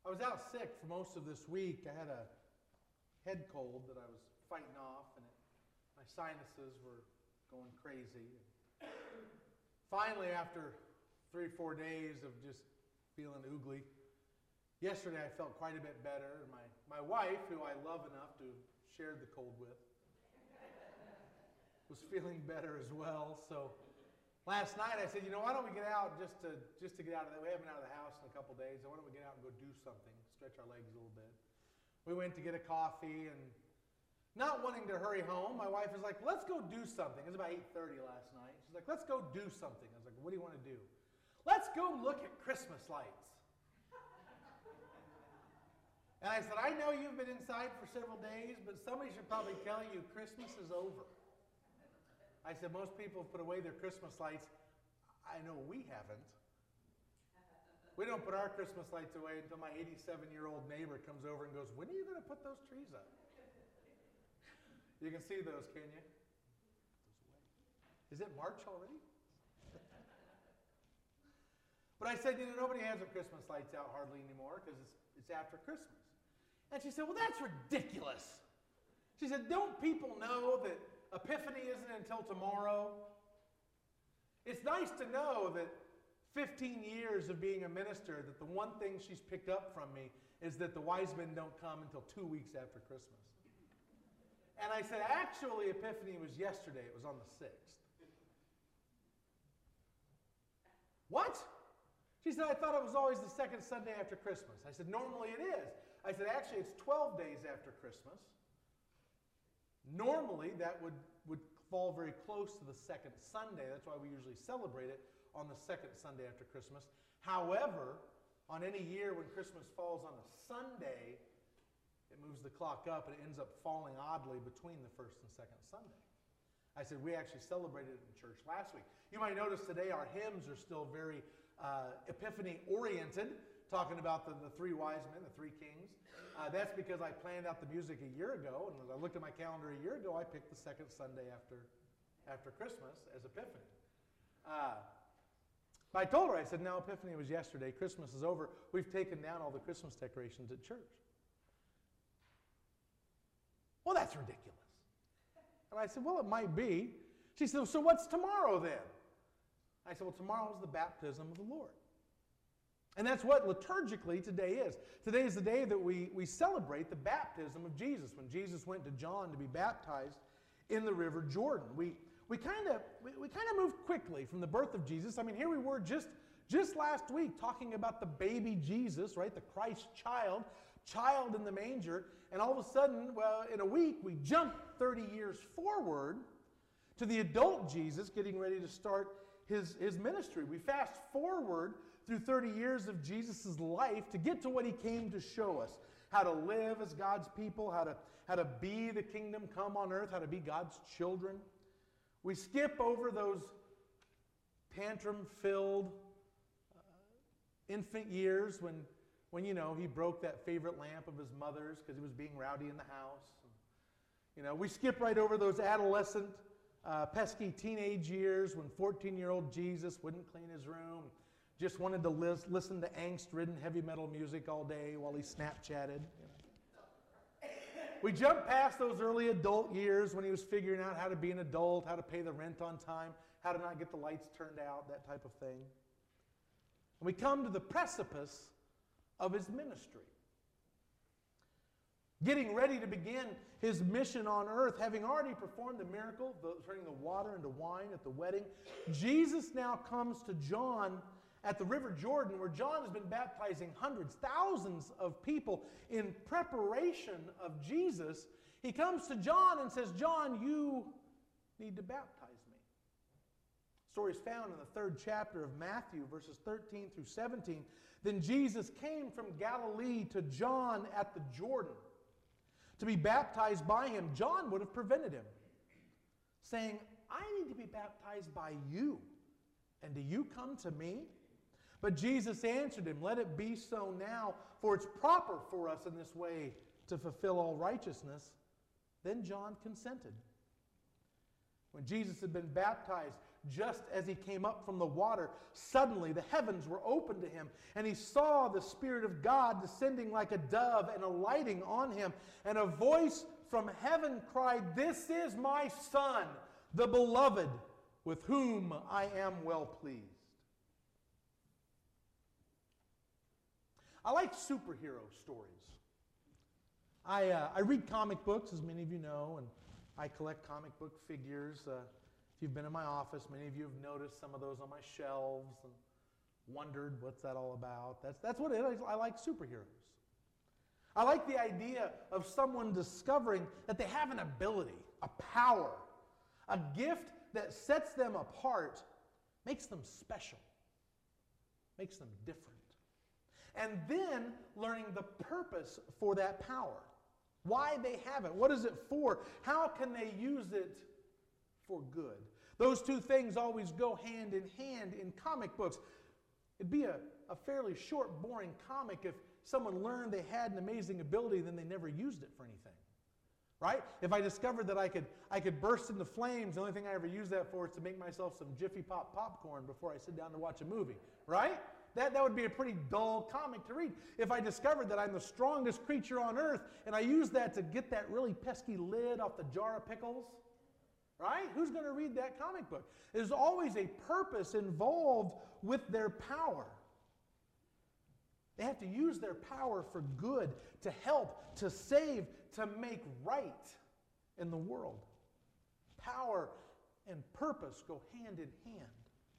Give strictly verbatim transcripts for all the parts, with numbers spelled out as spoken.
I was out sick for most of this week. I had a head cold that I was fighting off, and it, my sinuses were going crazy. Finally, after three or four days of just feeling oogly, yesterday I felt quite a bit better. My, my wife, who I love enough to share the cold with, was feeling better as well. So last night I said, you know, why don't we get out just to just to get out of the, we haven't been out of the house in a couple days, so why don't we get out and go do something, stretch our legs a little bit. We went to get a coffee, and not wanting to hurry home, my wife was like, let's go do something. It was about eight thirty last night. She's like, let's go do something. I was like, what do you want to do? Let's go look at Christmas lights. And I said, I know you've been inside for several days, but somebody should probably tell you Christmas is over. I said, most people have put away their Christmas lights. I know we haven't. We don't put our Christmas lights away until my eighty-seven-year-old neighbor comes over and goes, when are you going to put those trees up? You can see those, can you? Is it March already? But I said, you know, nobody has their Christmas lights out hardly anymore because it's, it's after Christmas. And she said, well, that's ridiculous. She said, don't people know that Epiphany isn't until tomorrow? It's nice to know that fifteen years of being a minister, that the one thing she's picked up from me is that the wise men don't come until two weeks after Christmas. And I said, actually, Epiphany was yesterday. It was on the sixth. What? She said, I thought it was always the second Sunday after Christmas. I said, normally it is. I said, actually, it's twelve days after Christmas. Normally, that would, would fall very close to the second Sunday. That's why we usually celebrate it on the second Sunday after Christmas. However, on any year when Christmas falls on a Sunday, it moves the clock up and it ends up falling oddly between the first and second Sunday. I said, we actually celebrated it in church last week. You might notice today our hymns are still very uh, Epiphany-oriented, talking about the, the three wise men, the three kings. Uh, that's because I planned out the music a year ago, and as I looked at my calendar a year ago, I picked the second Sunday after, after Christmas as Epiphany. Uh, but I told her, I said, no, Epiphany was yesterday. Christmas is over. We've taken down all the Christmas decorations at church. Well, that's ridiculous. And I said, well, it might be. She said, so what's tomorrow then? I said, well, tomorrow is the baptism of the Lord. And that's what liturgically today is. Today is the day that we, we celebrate the baptism of Jesus, when Jesus went to John to be baptized in the River Jordan. We we kind of we, we kind of moved quickly from the birth of Jesus. I mean, here we were just, just last week talking about the baby Jesus, right? The Christ child, child in the manger. And all of a sudden, well, in a week, we jump thirty years forward to the adult Jesus getting ready to start his, his ministry. We fast forward through thirty years of Jesus' life to get to what he came to show us. How to live as God's people, how to, how to be the kingdom come on earth, how to be God's children. We skip over those tantrum-filled uh, infant years when, when, you know, he broke that favorite lamp of his mother's because he was being rowdy in the house. You know, we skip right over those adolescent, uh, pesky teenage years when fourteen-year-old Jesus wouldn't clean his room, just wanted to lis- listen to angst-ridden heavy metal music all day while he Snapchatted. You know. We jump past those early adult years when he was figuring out how to be an adult, how to pay the rent on time, how to not get the lights turned out, that type of thing. And we come to the precipice of his ministry. Getting ready to begin his mission on earth, having already performed the miracle, the, turning the water into wine at the wedding, Jesus now comes to John at the River Jordan, where John has been baptizing hundreds, thousands of people in preparation of Jesus. He comes to John and says, John, you need to baptize me. The story is found in the third chapter of Matthew, verses thirteen through seventeen. Then Jesus came from Galilee to John at the Jordan to be baptized by him. John would have prevented him, saying, I need to be baptized by you, and do you come to me? But Jesus answered him, let it be so now, for it's proper for us in this way to fulfill all righteousness. Then John consented. When Jesus had been baptized, just as he came up from the water, suddenly the heavens were opened to him, and he saw the Spirit of God descending like a dove and alighting on him. And a voice from heaven cried, "This is my Son, the beloved, with whom I am well pleased." I like superhero stories. I, uh, I read comic books, as many of you know, and I collect comic book figures. Uh, if you've been in my office, many of you have noticed some of those on my shelves and wondered, what's that all about? That's, that's what it is. I like superheroes. I like the idea of someone discovering that they have an ability, a power, a gift that sets them apart, makes them special, makes them different. And then learning the purpose for that power. Why they have it. What is it for? How can they use it for good? Those two things always go hand in hand in comic books. It'd be a, a fairly short, boring comic if someone learned they had an amazing ability and then they never used it for anything. Right? If I discovered that I could, I could burst into flames, the only thing I ever use that for is to make myself some Jiffy Pop popcorn before I sit down to watch a movie. Right? That, that would be a pretty dull comic to read. If I discovered that I'm the strongest creature on earth and I use that to get that really pesky lid off the jar of pickles, right? Who's going to read that comic book? There's always a purpose involved with their power. They have to use their power for good, to help, to save, to make right in the world. Power and purpose go hand in hand.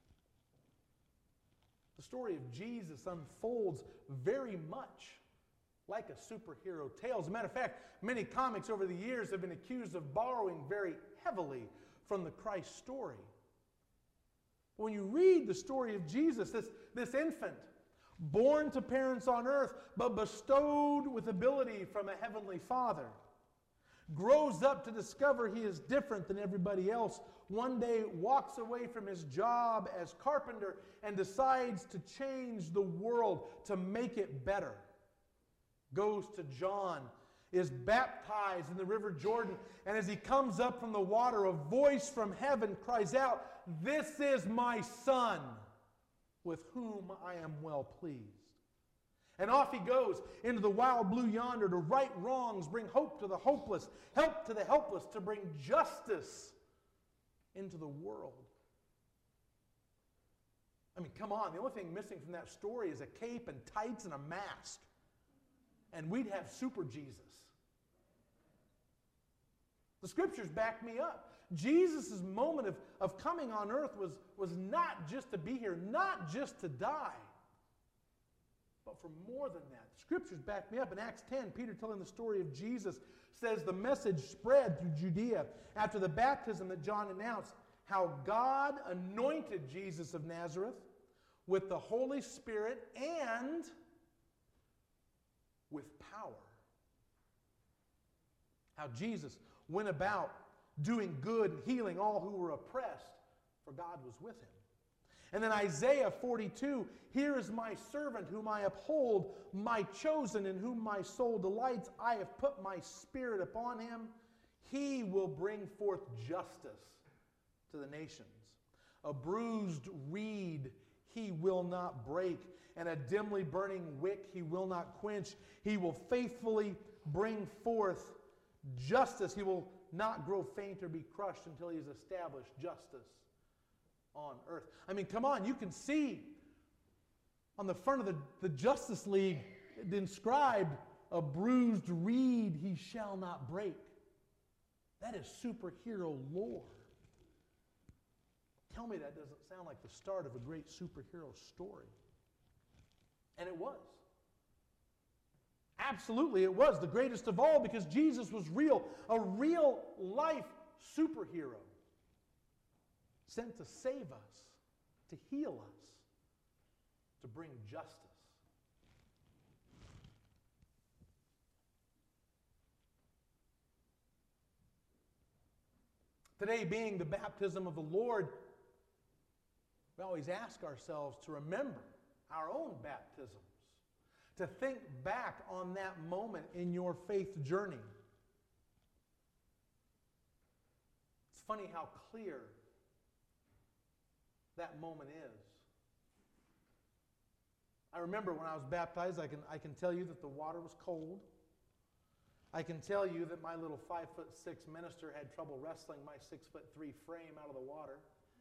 The story of Jesus unfolds very much like a superhero tale. As a matter of fact, many comics over the years have been accused of borrowing very heavily from the Christ story. When you read the story of Jesus, this, this infant, born to parents on earth, but bestowed with ability from a heavenly Father, grows up to discover he is different than everybody else, one day walks away from his job as carpenter and decides to change the world, to make it better. Goes to John, is baptized in the River Jordan, and as he comes up from the water, a voice from heaven cries out, "This is my Son, with whom I am well pleased." And off he goes into the wild blue yonder to right wrongs, bring hope to the hopeless, help to the helpless, to bring justice into the world. I mean, come on, the only thing missing from that story is a cape and tights and a mask. And we'd have super Jesus. The scriptures back me up. Jesus' moment of, of coming on earth was, was not just to be here, not just to die, but for more than that. The scriptures back me up. In Acts ten, Peter, telling the story of Jesus, says the message spread through Judea after the baptism that John announced, how God anointed Jesus of Nazareth with the Holy Spirit and with power. How Jesus went about doing good and healing all who were oppressed, for God was with him. And then Isaiah forty-two, "Here is my servant whom I uphold, my chosen in whom my soul delights. I have put my spirit upon him. He will bring forth justice to the nations. A bruised reed he will not break, and a dimly burning wick he will not quench. He will faithfully bring forth justice. He will not grow faint or be crushed until he has established justice on earth." I mean, come on, you can see on the front of the, the Justice League inscribed, "A bruised reed he shall not break." That is superhero lore. Tell me that doesn't sound like the start of a great superhero story. And it was. Absolutely, it was the greatest of all because Jesus was real, a real life superhero sent to save us, to heal us, to bring justice. Today being the baptism of the Lord, we always ask ourselves to remember our own baptisms, to think back on that moment in your faith journey. It's funny how clear that moment is. I remember when I was baptized, I can, I can tell you that the water was cold. I can tell you that my little five foot six minister had trouble wrestling my six foot three frame out of the water.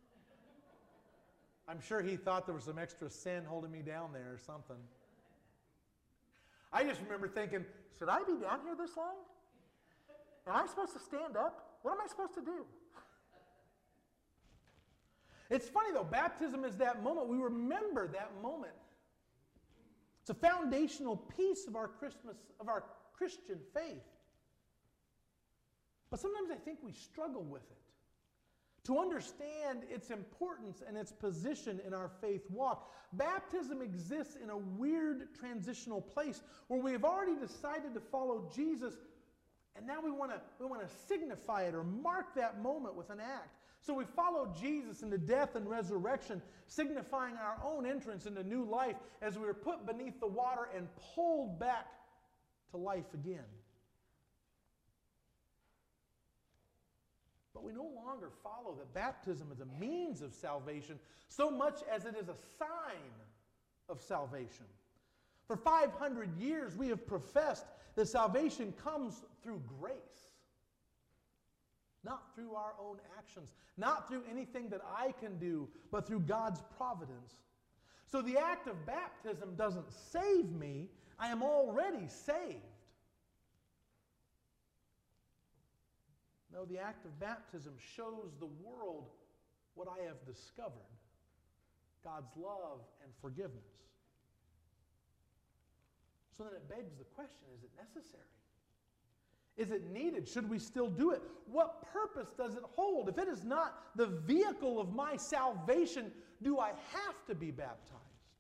I'm sure he thought there was some extra sin holding me down there or something. I just remember thinking, should I be down here this long? Am I supposed to stand up? What am I supposed to do? It's funny though, baptism is that moment. We remember that moment. It's a foundational piece of our Christmas, of our Christian faith. But sometimes I think we struggle with it. To understand its importance and its position in our faith walk, baptism exists in a weird transitional place where we have already decided to follow Jesus, and now we want to we want to signify it or mark that moment with an act. So we follow Jesus into death and resurrection, signifying our own entrance into new life as we are put beneath the water and pulled back to life again. But we no longer follow that baptism is a means of salvation so much as it is a sign of salvation. For five hundred years, we have professed that salvation comes through grace, not through our own actions, not through anything that I can do, but through God's providence. So the act of baptism doesn't save me. I am already saved. No, the act of baptism shows the world what I have discovered, God's love and forgiveness. So then it begs the question, is it necessary? Is it needed? Should we still do it? What purpose does it hold? If it is not the vehicle of my salvation, do I have to be baptized?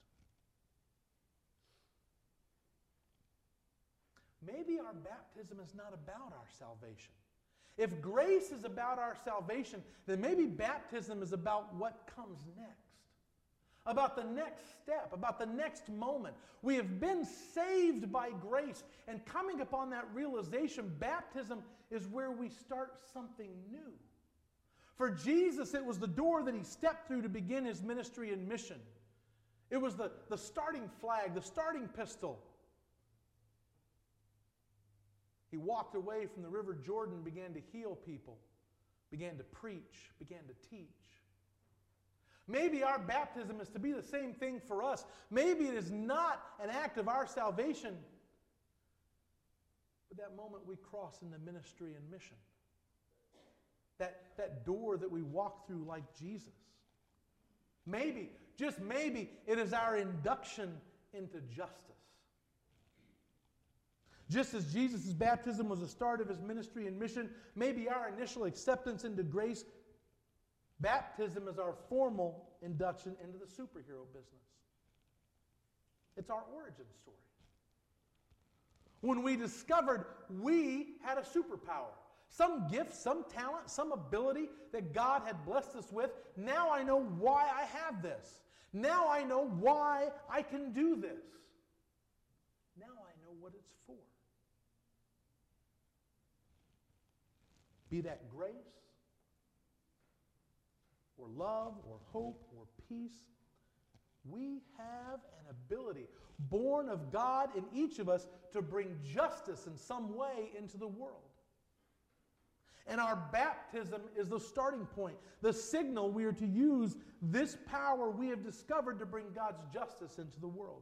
Maybe our baptism is not about our salvation. If grace is about our salvation, then maybe baptism is about what comes next. About the next step, about the next moment. We have been saved by grace, and coming upon that realization, baptism is where we start something new. For Jesus, it was the door that he stepped through to begin his ministry and mission. It was the, the starting flag, the starting pistol. He walked away from the River Jordan, began to heal people, began to preach, began to teach. Maybe our baptism is to be the same thing for us. Maybe it is not an act of our salvation, but that moment we cross into ministry and mission. That, that door that we walk through like Jesus. Maybe, just maybe, it is our induction into justice. Just as Jesus' baptism was the start of his ministry and mission, maybe our initial acceptance into grace, baptism is our formal induction into the superhero business. It's our origin story. When we discovered we had a superpower, some gift, some talent, some ability that God had blessed us with, now I know why I have this. Now I know why I can do this. Now I know what it's for. Be that grace, or love, or hope, or peace, we have an ability, born of God in each of us, to bring justice in some way into the world. And our baptism is the starting point, the signal we are to use this power we have discovered to bring God's justice into the world.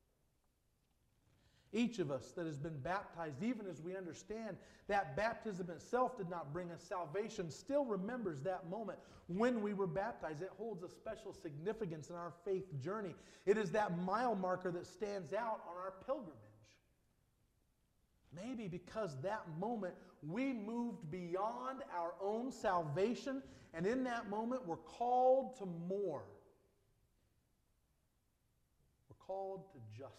Each of us that has been baptized, even as we understand that baptism itself did not bring us salvation, still remembers that moment when we were baptized. It holds a special significance in our faith journey. It is that mile marker that stands out on our pilgrimage. Maybe because that moment we moved beyond our own salvation, and in that moment we're called to more. We're called to justice.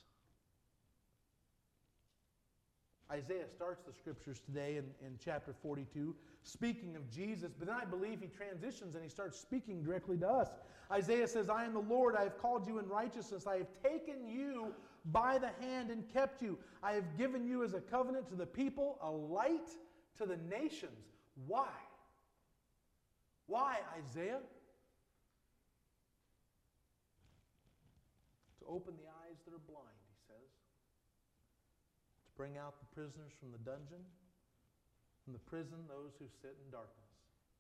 Isaiah starts the scriptures today in, in chapter forty-two, speaking of Jesus, but then I believe he transitions and he starts speaking directly to us. Isaiah says, I am the Lord, I have called you in righteousness, I have taken you by the hand and kept you. I have given you as a covenant to the people, a light to the nations. Why? Why, Isaiah? open the eyes that are blind, he says. To bring out the prisoners from the dungeon, from the prison, those who sit in darkness.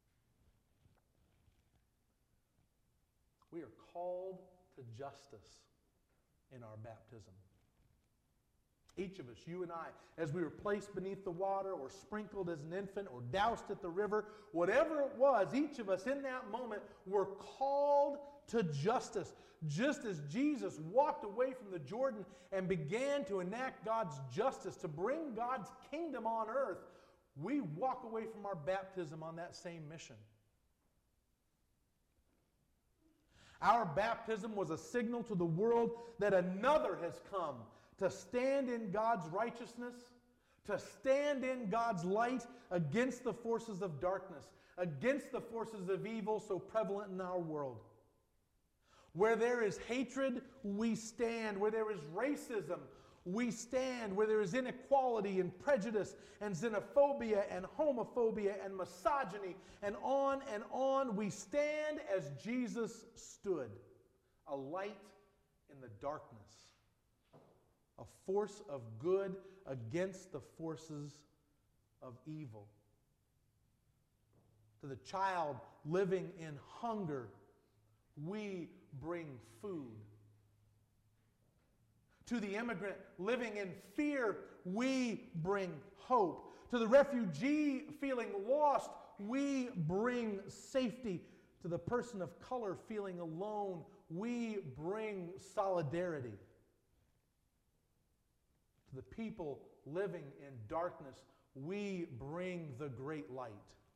We are called to justice in our baptism. Each of us, you and I, as we were placed beneath the water or sprinkled as an infant or doused at the river, whatever it was, each of us in that moment were called to justice. Just as Jesus walked away from the Jordan and began to enact God's justice, to bring God's kingdom on earth, we walk away from our baptism on that same mission. Our baptism was a signal to the world that another has come to stand in God's righteousness, to stand in God's light against the forces of darkness, against the forces of evil so prevalent in our world. Where there is hatred, we stand. Where there is racism, we stand. Where there is inequality and prejudice and xenophobia and homophobia and misogyny and on and on, we stand as Jesus stood, a light in the darkness. A force of good against the forces of evil. To the child living in hunger, we bring food. To the immigrant living in fear, we bring hope. To the refugee feeling lost, we bring safety. To the person of color feeling alone, we bring solidarity. To the people living in darkness, we bring the great light.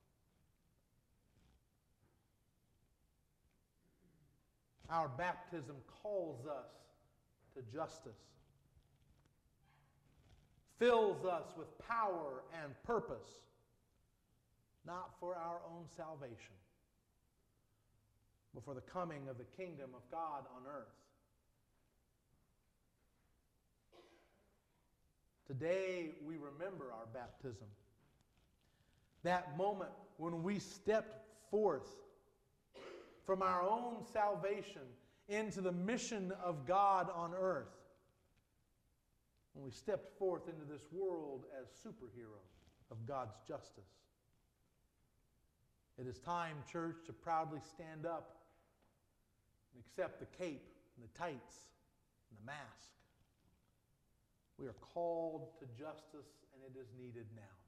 Our baptism calls us to justice, fills us with power and purpose, not for our own salvation, but for the coming of the kingdom of God on earth. Today, we remember our baptism. That moment when we stepped forth from our own salvation into the mission of God on earth. When we stepped forth into this world as superheroes of God's justice. It is time, church, to proudly stand up and accept the cape and the tights and the mask. We are called to justice, and it is needed now.